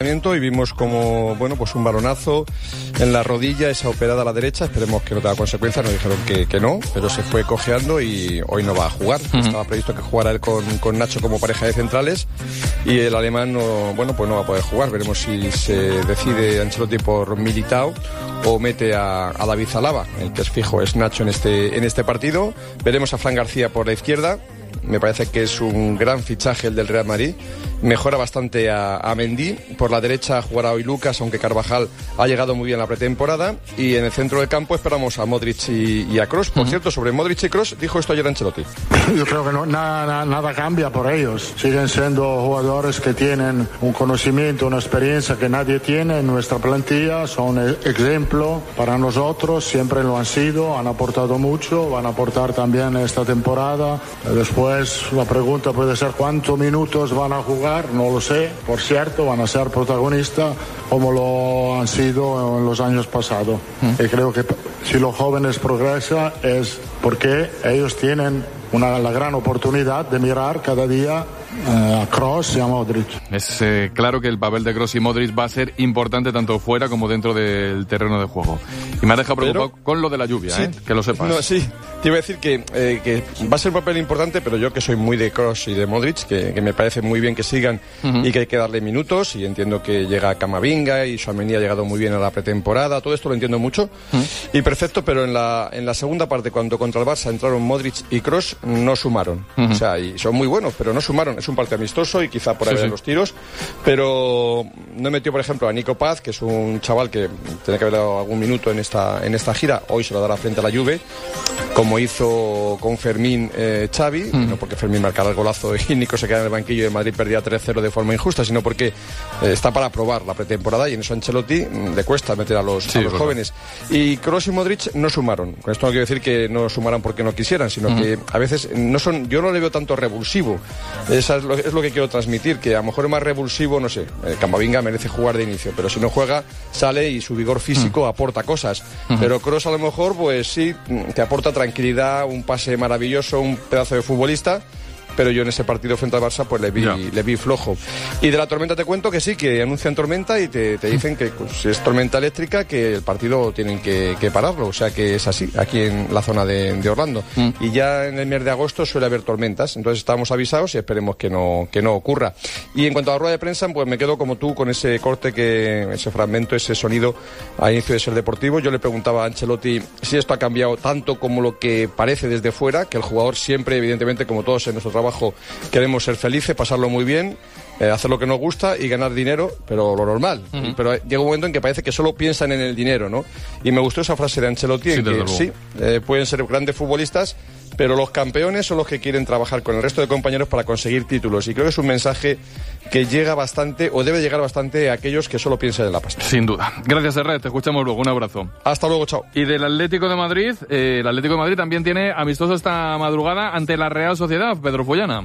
entrenamiento y vimos como, bueno, pues un balonazo en la rodilla, esa operada a la derecha, esperemos que no tenga consecuencias, nos dijeron que no, pero se fue cojeando y hoy no va a jugar. Estaba previsto que jugara él con Nacho como pareja de centrales y el alemán no, bueno, pues no va a poder jugar. Veremos si se decide Ancelotti por Militao o mete a David Alaba. El que es fijo es Nacho en este partido. Veremos a Fran García por la izquierda. Me parece que es un gran fichaje el del Real Madrid. Mejora bastante a Mendy. Por la derecha jugará hoy Lucas, aunque Carvajal ha llegado muy bien a la pretemporada. Y en el centro del campo esperamos a Modric y a Kroos. Por cierto, sobre Modric y Kroos, dijo esto ayer Ancelotti. Yo creo que nada cambia por ellos. Siguen siendo jugadores que tienen un conocimiento, una experiencia que nadie tiene en nuestra plantilla. Son ejemplo para nosotros, siempre lo han sido, han aportado mucho, van a aportar también esta temporada. Después la pregunta puede ser cuántos minutos van a jugar. No lo sé, por cierto, van a ser protagonistas como lo han sido en los años pasados. Y creo que si los jóvenes progresan es porque ellos tienen la gran oportunidad de mirar cada día a Kroos y a Modric. Es claro que el papel de Kroos y Modric va a ser importante tanto fuera como dentro del terreno de juego. Y me ha dejado preocupado con lo de la lluvia, sí, que lo sepas. No, sí, te iba a decir que va a ser un papel importante, pero yo que soy muy de Kroos y de Modric, que me parece muy bien que sigan y que hay que darle minutos, y entiendo que llega Camavinga y Tchouaméni ha llegado muy bien a la pretemporada, todo esto lo entiendo mucho y perfecto, pero en la segunda parte, cuando contra el Barça entraron Modric y Kroos, no sumaron. O sea, y son muy buenos, pero no sumaron. Es un partido amistoso y quizá por ahí ven los tiros, pero no metió, por ejemplo, a Nico Paz, que es un chaval que tiene que haber dado algún minuto en esta gira. Hoy se lo dará frente a la Juve, como hizo con Fermín Xavi, no porque Fermín marcara el golazo y Nico se queda en el banquillo y el Madrid perdía 3-0 de forma injusta, sino porque está para probar la pretemporada y en eso a Ancelotti le cuesta meter a los jóvenes. Y Kroos y Modric no sumaron. Con esto no quiero decir que no sumaran porque no quisieran, sino que a veces no son, yo no le veo tanto revulsivo. Es lo que quiero transmitir, que a lo mejor es más revulsivo, no sé, Camavinga merece jugar de inicio, pero si no juega, sale y su vigor físico aporta cosas. Pero Kroos a lo mejor, pues sí, te aporta tranquilidad, un pase maravilloso, un pedazo de futbolista, pero yo en ese partido frente al Barça pues le vi flojo. Y de la tormenta te cuento que sí, que anuncian tormenta y te dicen que pues, es tormenta eléctrica, que el partido tienen que pararlo, o sea que es así, aquí en la zona de Orlando. Y ya en el mes de agosto suele haber tormentas, entonces estamos avisados y esperemos que no ocurra. Y en cuanto a la rueda de prensa, pues me quedo como tú con ese corte, ese fragmento, ese sonido a inicio de Ser Deportivo. Yo le preguntaba a Ancelotti si esto ha cambiado tanto como lo que parece desde fuera, que el jugador siempre, evidentemente, como todos en nuestro trabajo, queremos ser felices, pasarlo muy bien, hacer lo que nos gusta y ganar dinero, pero lo normal. Pero llega un momento en que parece que solo piensan en el dinero, ¿no? Y me gustó esa frase de Ancelotti, en que sí, pueden ser grandes futbolistas, pero los campeones son los que quieren trabajar con el resto de compañeros para conseguir títulos. Y creo que es un mensaje que llega bastante, o debe llegar bastante, a aquellos que solo piensan en la pasta. Sin duda. Gracias, Serret. Te escuchamos luego. Un abrazo. Hasta luego, chao. Y del Atlético de Madrid, el Atlético de Madrid también tiene amistoso esta madrugada ante la Real Sociedad. Pedro Follana.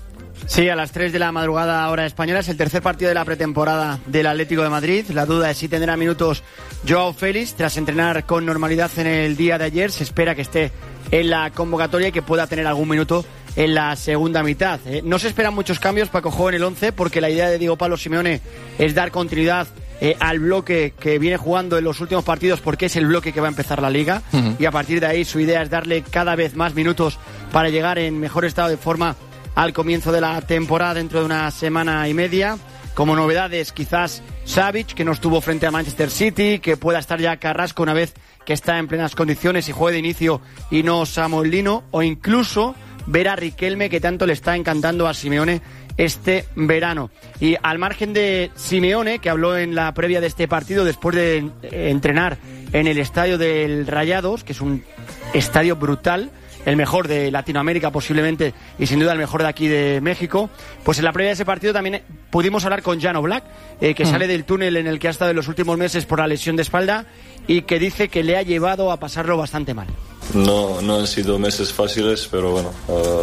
Sí, a las 3 de la madrugada hora española es el tercer partido de la pretemporada del Atlético de Madrid. La duda es si tendrá minutos Joao Félix tras entrenar con normalidad en el día de ayer. Se espera que esté en la convocatoria y que pueda tener algún minuto en la segunda mitad. No se esperan muchos cambios para que juegue en el 11 porque la idea de Diego Pablo Simeone es dar continuidad al bloque que viene jugando en los últimos partidos, porque es el bloque que va a empezar la Liga, y a partir de ahí su idea es darle cada vez más minutos para llegar en mejor estado de forma al comienzo de la temporada dentro de una semana y media. Como novedades, quizás Savic, que no estuvo frente a Manchester City, que pueda estar ya Carrasco una vez que está en plenas condiciones y juegue de inicio y no Samuel Lino, o incluso ver a Riquelme, que tanto le está encantando a Simeone este verano. Y al margen de Simeone, que habló en la previa de este partido después de entrenar en el estadio del Rayados, que es un estadio brutal, el mejor de Latinoamérica posiblemente y sin duda el mejor de aquí de México, pues en la previa de ese partido también pudimos hablar con Jan Oblak, que sale del túnel en el que ha estado en los últimos meses por la lesión de espalda y que dice que le ha llevado a pasarlo bastante mal. No han sido meses fáciles, pero bueno,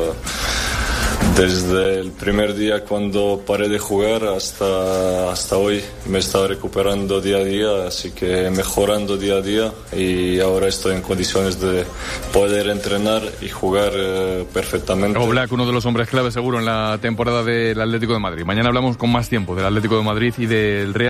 desde el primer día cuando paré de jugar hasta hoy me he estado recuperando día a día, así que mejorando día a día, y ahora estoy en condiciones de poder entrenar y jugar perfectamente. Oblak, uno de los hombres clave seguro en la temporada del Atlético de Madrid. Mañana hablamos con más tiempo del Atlético de Madrid y del Real.